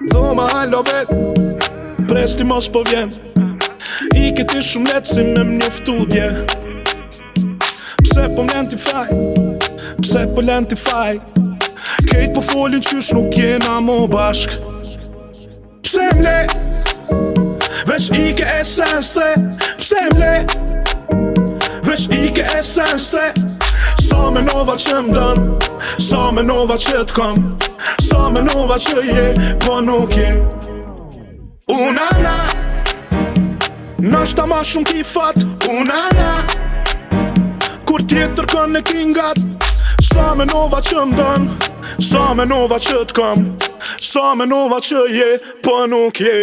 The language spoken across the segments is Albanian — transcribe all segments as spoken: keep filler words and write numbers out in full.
Dhoma halo vet, presti mos po vjen I këti shumë letë si me mjoftu dje Pse po mlen t'i faj, pse po len t'i faj Kejt po folin qysh nuk jena mo bashk Pse mle, veç I ke esens te Pse mle, veç I ke esens te Sa me nova që m'dën, sa me nova që t'kom Sa me nova që je, po nuk je Unana, nashta ma shumë ki fat Unana, kur tjetër kën e kingat Sa me nova që m'dën, sa me nova që t'kom Sa me nova që je, po nuk je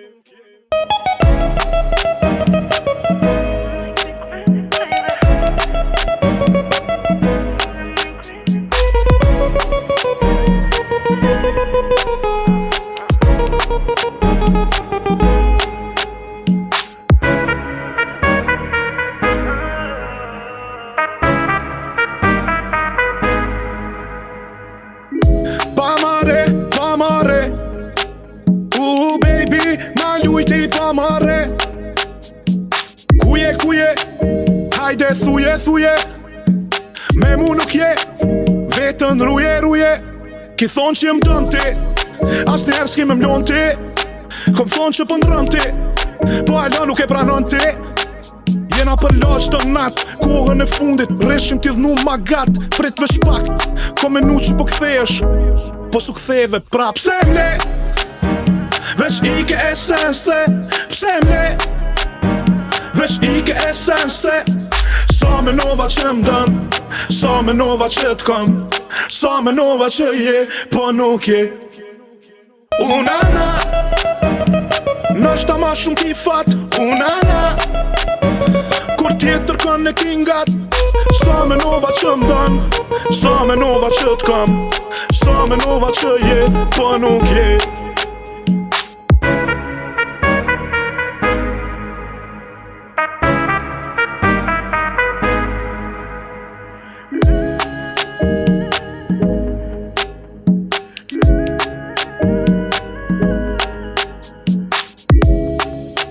Pa mare, pa mare Uh, baby, na ljujti pa mare Kuje, kuje, hajde thuje, thuje Me mu nuk je, vetën ruje, ruje Ki thonë që jem dën ti As njerë s'ki me mlon ti Kom thonë që pëndrën ti Po ala nuk e pranon ti Jena për laq të nat Kohën e fundit, reshim t'i dhnu ma gat Prit veç pak, kom menu që po kthesh Po su ktheve prap Pse mle, veç I ke esens te Pse mle, veç I ke esens te Sa me nova që m'dën, sa me nova që t'kom Sa me nova që je, po nuk je Unana, nashta ma shumë ki fat Unana, kur tjetër kën e kingat Sa me nova që m'dën, sa me nova që t'kom Sa me nova që je, po nuk je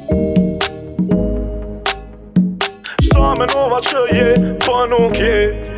Sa me nova që je, po nuk je